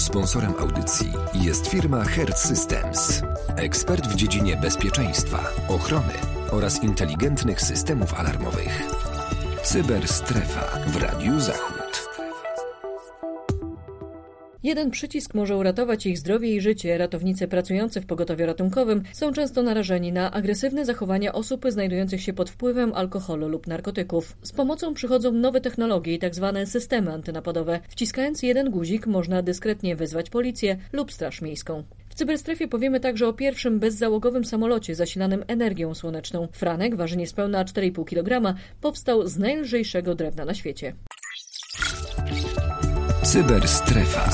Sponsorem audycji jest firma Hertz Systems. Ekspert w dziedzinie bezpieczeństwa, ochrony oraz inteligentnych systemów alarmowych. Cyberstrefa w Radiu Zachód. Jeden przycisk może uratować ich zdrowie i życie. Ratownicy pracujący w pogotowiu ratunkowym są często narażeni na agresywne zachowania osób znajdujących się pod wpływem alkoholu lub narkotyków. Z pomocą przychodzą nowe technologie i tzw. systemy antynapadowe. Wciskając jeden guzik można dyskretnie wezwać policję lub straż miejską. W Cyberstrefie powiemy także o pierwszym bezzałogowym samolocie zasilanym energią słoneczną. Franek waży niespełna 4,5 kg, powstał z najlżejszego drewna na świecie. Cyberstrefa.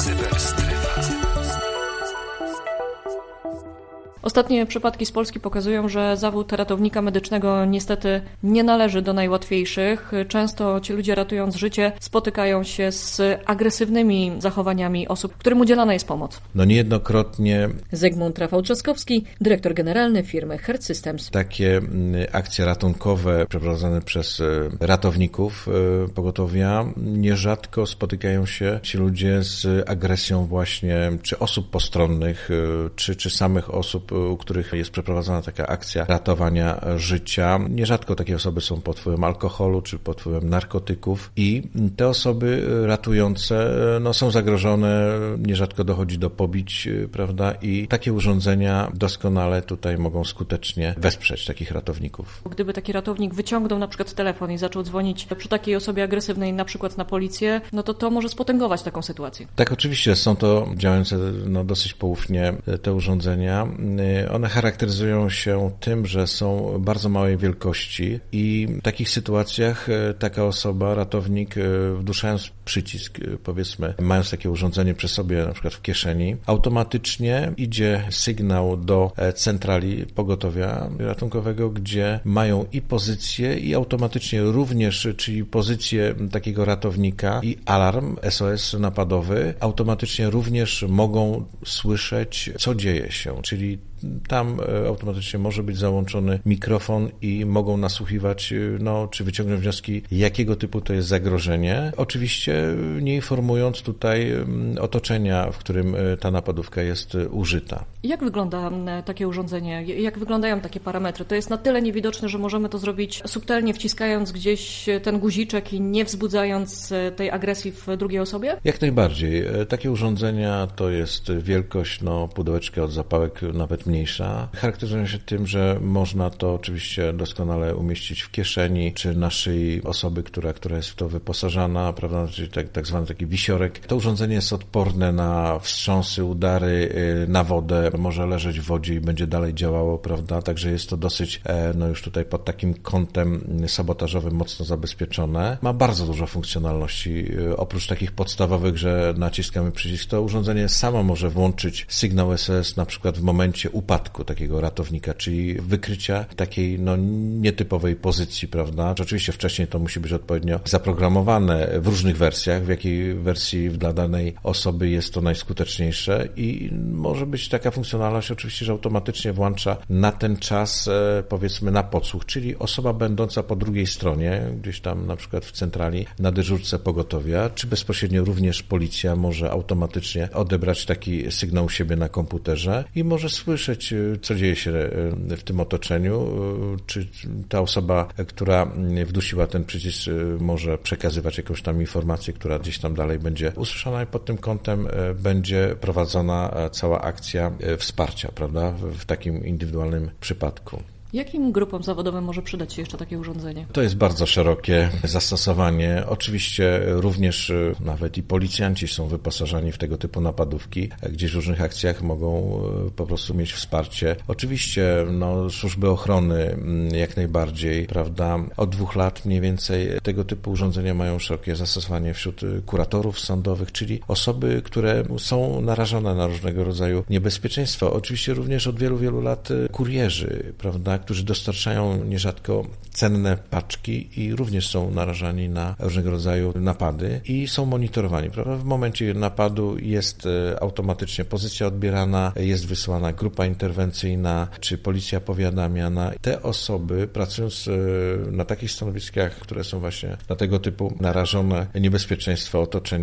Ostatnie przypadki z Polski pokazują, że zawód ratownika medycznego niestety nie należy do najłatwiejszych. Często ci ludzie, ratując życie, spotykają się z agresywnymi zachowaniami osób, którym udzielana jest pomoc. Niejednokrotnie. Zygmunt Rafał Trzaskowski, dyrektor generalny firmy Hertz Systems. Takie akcje ratunkowe przeprowadzane przez ratowników pogotowia nierzadko spotykają się ci ludzie z agresją właśnie czy osób postronnych, czy samych osób, u których jest przeprowadzana taka akcja ratowania życia. Nierzadko takie osoby są pod wpływem alkoholu czy pod wpływem narkotyków i te osoby ratujące są zagrożone, nierzadko dochodzi do pobić, prawda? I takie urządzenia doskonale tutaj mogą skutecznie wesprzeć takich ratowników. Gdyby taki ratownik wyciągnął na przykład telefon i zaczął dzwonić przy takiej osobie agresywnej na przykład na policję, to może spotęgować taką sytuację. Tak, oczywiście są to działające dosyć poufnie te urządzenia. One charakteryzują się tym, że są bardzo małej wielkości i w takich sytuacjach taka osoba, ratownik, wduszając przycisk, powiedzmy, mając takie urządzenie przy sobie, na przykład w kieszeni, automatycznie idzie sygnał do centrali pogotowia ratunkowego, gdzie mają i pozycję, i automatycznie również, czyli pozycję takiego ratownika i alarm SOS napadowy, automatycznie również mogą słyszeć, co dzieje się, czyli tam automatycznie może być załączony mikrofon i mogą nasłuchiwać, czy wyciągnąć wnioski, jakiego typu to jest zagrożenie. Oczywiście nie informując tutaj otoczenia, w którym ta napadówka jest użyta. Jak wygląda takie urządzenie? Jak wyglądają takie parametry? To jest na tyle niewidoczne, że możemy to zrobić subtelnie, wciskając gdzieś ten guziczek i nie wzbudzając tej agresji w drugiej osobie? Jak najbardziej. Takie urządzenia to jest wielkość, pudełeczka od zapałek nawet mniejsza. Charakteryzują się tym, że można to oczywiście doskonale umieścić w kieszeni, czy na szyi osoby, która jest w to wyposażana, prawda, czyli tak zwany taki wisiorek. To urządzenie jest odporne na wstrząsy, udary, na wodę, może leżeć w wodzie i będzie dalej działało, prawda, także jest to dosyć, już tutaj pod takim kątem sabotażowym mocno zabezpieczone. Ma bardzo dużo funkcjonalności, oprócz takich podstawowych, że naciskamy przycisk, to urządzenie samo może włączyć sygnał SOS na przykład w momencie upadku takiego ratownika, czyli wykrycia takiej nietypowej pozycji, prawda? Oczywiście wcześniej to musi być odpowiednio zaprogramowane w różnych wersjach, w jakiej wersji dla danej osoby jest to najskuteczniejsze i może być taka funkcjonalność oczywiście, że automatycznie włącza na ten czas, powiedzmy, na podsłuch, czyli osoba będąca po drugiej stronie, gdzieś tam na przykład w centrali na dyżurce pogotowia, czy bezpośrednio również policja może automatycznie odebrać taki sygnał u siebie na komputerze i może słyszeć, co dzieje się w tym otoczeniu, czy ta osoba, która wdusiła ten przycisk, może przekazywać jakąś tam informację, która gdzieś tam dalej będzie usłyszana i pod tym kątem będzie prowadzona cała akcja wsparcia, prawda, w takim indywidualnym przypadku. Jakim grupom zawodowym może przydać się jeszcze takie urządzenie? To jest bardzo szerokie zastosowanie. Oczywiście również nawet i policjanci są wyposażani w tego typu napadówki. Gdzieś w różnych akcjach mogą po prostu mieć wsparcie. Oczywiście służby ochrony jak najbardziej, prawda. Od 2 lat mniej więcej tego typu urządzenia mają szerokie zastosowanie wśród kuratorów sądowych, czyli osoby, które są narażone na różnego rodzaju niebezpieczeństwa. Oczywiście również od wielu, wielu lat kurierzy, prawda, którzy dostarczają nierzadko cenne paczki i również są narażani na różnego rodzaju napady i są monitorowani, prawda? W momencie napadu jest automatycznie pozycja odbierana, jest wysłana grupa interwencyjna, czy policja powiadamiana. Te osoby, pracując na takich stanowiskach, które są właśnie na tego typu narażone niebezpieczeństwo otoczenia,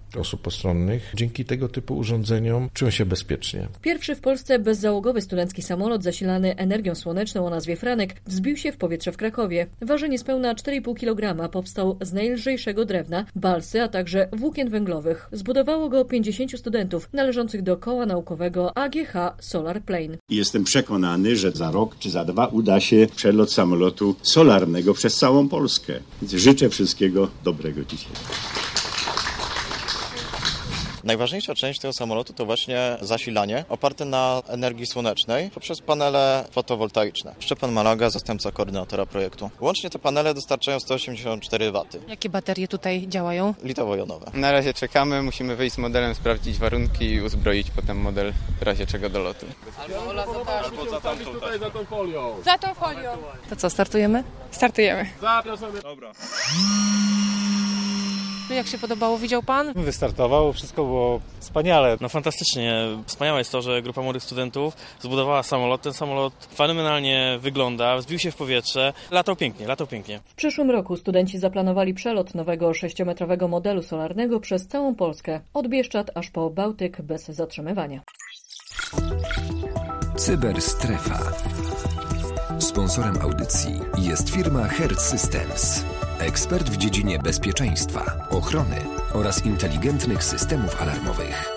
osób postronnych dzięki tego typu urządzeniom czują się bezpiecznie. Pierwszy w Polsce bezzałogowy studencki samolot zasilany energią słoneczną o nazwie Franek wzbił się w powietrze w Krakowie. Waży niespełna 4,5 kg, powstał z najlżejszego drewna, balsy, a także włókien węglowych. Zbudowało go 50 studentów należących do koła naukowego AGH Solar Plane. Jestem przekonany, że za rok czy za 2 uda się przelot samolotu solarnego przez całą Polskę. Więc życzę wszystkiego dobrego dzisiaj. Najważniejsza część tego samolotu to właśnie zasilanie oparte na energii słonecznej poprzez panele fotowoltaiczne. Szczepan Malaga, zastępca koordynatora projektu. Łącznie te panele dostarczają 184 W. Jakie baterie tutaj działają? Litowo-jonowe. Na razie czekamy, musimy wyjść z modelem, sprawdzić warunki i uzbroić potem model w razie czego do lotu. Albo za tamtą tutaj, za tą folią. Za tą folią. To co, startujemy? Startujemy. Zapraszamy. Dobra. Jak się podobało, widział pan? Wystartował, wszystko było wspaniale. No fantastycznie. Wspaniałe jest to, że grupa młodych studentów zbudowała samolot. Ten samolot fenomenalnie wygląda, wzbił się w powietrze. Latał pięknie. W przyszłym roku studenci zaplanowali przelot nowego 6-metrowego modelu solarnego przez całą Polskę. Od Bieszczad aż po Bałtyk bez zatrzymywania. Cyberstrefa. Sponsorem audycji jest firma Hertz Systems. Ekspert w dziedzinie bezpieczeństwa, ochrony oraz inteligentnych systemów alarmowych.